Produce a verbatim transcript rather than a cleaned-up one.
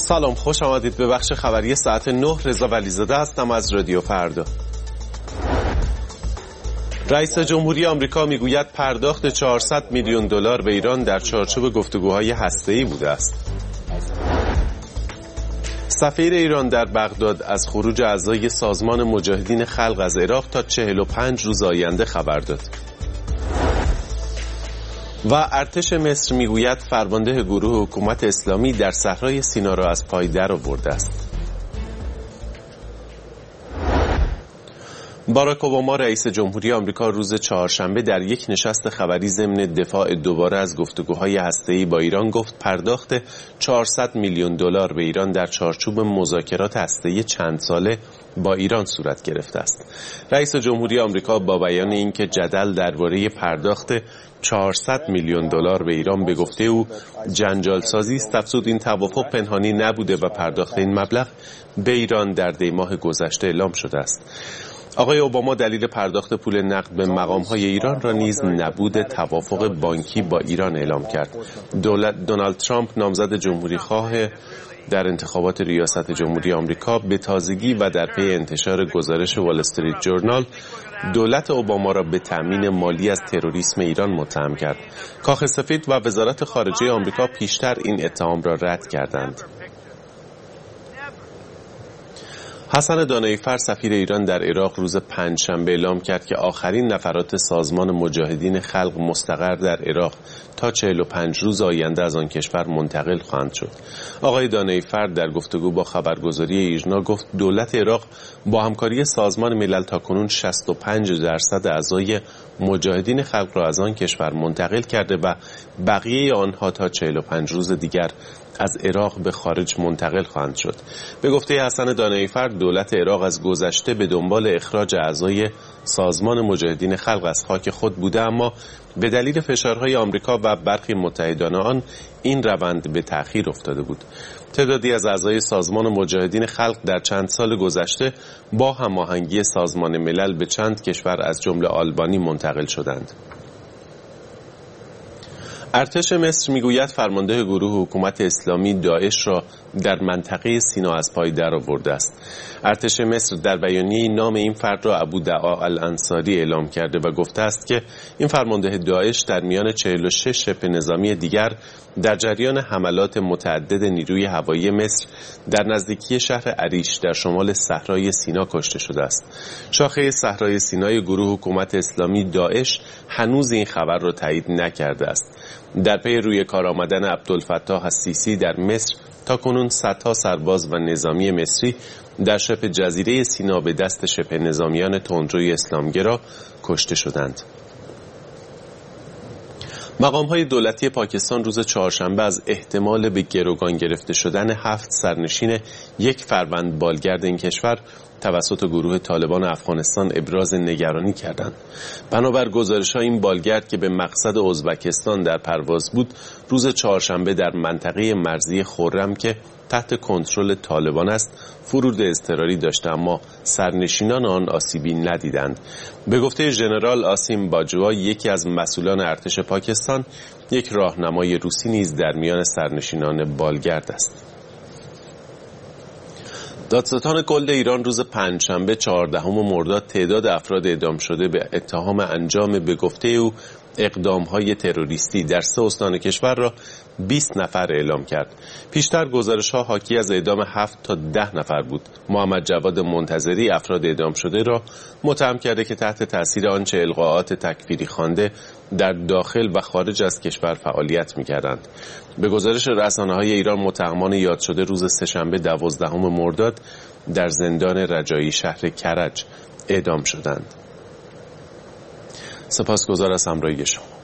سلام، خوش آمدید به بخش خبری ساعت نه. رضا ولیزاده هستم از رادیو فردا. رئیس جمهوری آمریکا میگوید پرداخت چهارصد میلیون دلار به ایران در چارچوب گفتگوهای هسته‌ای بوده است. سفیر ایران در بغداد از خروج اعضای سازمان مجاهدین خلق از عراق تا چهل و پنج روز آینده خبر داد. و ارتش مصر میگوید فرمانده گروه حکومت اسلامی در صحرای سینا را از پای درآورده است. باراک اوباما رئیس جمهوری آمریکا روز چهارشنبه در یک نشست خبری ضمن دفاع دوباره از گفتگوهای هسته‌ای با ایران گفت پرداخت چهارصد میلیون دلار به ایران در چارچوب مذاکرات هسته‌ای چند ساله با ایران صورت گرفته است. رئیس جمهوری آمریکا با بیان اینکه جدل درباره پرداخت چهارصد میلیون دلار به ایران به گفته او جنجال سازی است، افزود این توافق پنهانی نبوده و پرداخت این مبلغ به ایران در دی ماه گذشته اعلام شده است. آقای اوباما دلیل پرداخت پول نقد به مقام‌های ایران را نیز نبود توافق بانکی با ایران اعلام کرد. دولت دونالد ترامپ نامزد جمهوری‌خواه در انتخابات ریاست جمهوری آمریکا به تازگی و در پی انتشار گزارش وال استریت جورنال دولت اوباما را به تأمین مالی از تروریسم ایران متهم کرد. کاخ سفید و وزارت خارجه آمریکا پیشتر این اتهام را رد کردند. حسن دانایی‌فر سفیر ایران در عراق روز پنجشنبه اعلام کرد که آخرین نفرات سازمان مجاهدین خلق مستقر در عراق تا چهل و پنج روز آینده از آن کشور منتقل خواهند شد. آقای دانایی‌فر در گفتگو با خبرگزاری ایرنا گفت دولت عراق با همکاری سازمان ملل تاکنون شصت و پنج درصد اعضای مجاهدین خلق را از آن کشور منتقل کرده و بقیه آنها تا چهل و پنج روز دیگر از عراق به خارج منتقل خواهند شد. به گفته حسن دانایی‌فر دولت عراق از گذشته به دنبال اخراج اعضای سازمان مجاهدین خلق از خاک خود بوده، اما به دلیل فشارهای آمریکا و برخی متحدان آن این روند به تأخیر افتاده بود. تعدادی از اعضای سازمان مجاهدین خلق در چند سال گذشته با هماهنگی سازمان ملل به چند کشور از جمله آلبانی منتقل شدند. ارتش مصر میگوید فرمانده گروه حکومت اسلامی داعش را در منطقه سینا از پای درآورده است. ارتش مصر در بیانیه نام این فرد را ابو دعا الانصاری اعلام کرده و گفته است که این فرمانده داعش در میان چهل و شش شبه نظامی دیگر در جریان حملات متعدد نیروی هوایی مصر در نزدیکی شهر عریش در شمال صحرای سینا کشته شده است. شاخه صحرای سینای گروه حکومت اسلامی داعش هنوز این خبر را تایید نکرده است. در پی روی کار آمدن عبدالفتاح السیسی در مصر تاکنون صدها سرباز و نظامی مصری در شبه جزیره سینا به دست شبه نظامیان تندروی اسلامگرا کشته شدند. مقام‌های دولتی پاکستان روز چهارشنبه از احتمال به گروگان گرفته شدن هفت سرنشین یک فروند بالگرد این کشور توسط گروه طالبان افغانستان ابراز نگرانی کردند. بنابر گزارش‌ها این بالگرد که به مقصد ازبکستان در پرواز بود روز چهارشنبه در منطقه مرزی خرم که تحت کنترل طالبان است فرود اضطراری داشته، اما سرنشینان آن آسیبی ندیدند. به گفته ژنرال آسیم باجوا یکی از مسئولان ارتش پاکستان، یک راهنمای روسی نیز در میان سرنشینان بالگرد است. دادستان کل ایران روز پنجشنبه چهاردهم مرداد تعداد افراد اعدام شده به اتهام انجام به گفته او اقدام‌های تروریستی در سه استان کشور را بیست نفر اعلام کرد. پیشتر گزارش‌ها حاکی از اعدام هفت تا ده نفر بود. محمد جواد منتظری افراد اعدام شده را متهم کرده که تحت تاثیر آنچه القاءات تکفیری خوانده در داخل و خارج از کشور فعالیت می‌کردند. به گزارش رسانه‌های ایران متهمان یاد شده روز سه‌شنبه دوازدهم مرداد در زندان رجایی شهر کرج اعدام شدند. سپاسگزار از همراهی شما.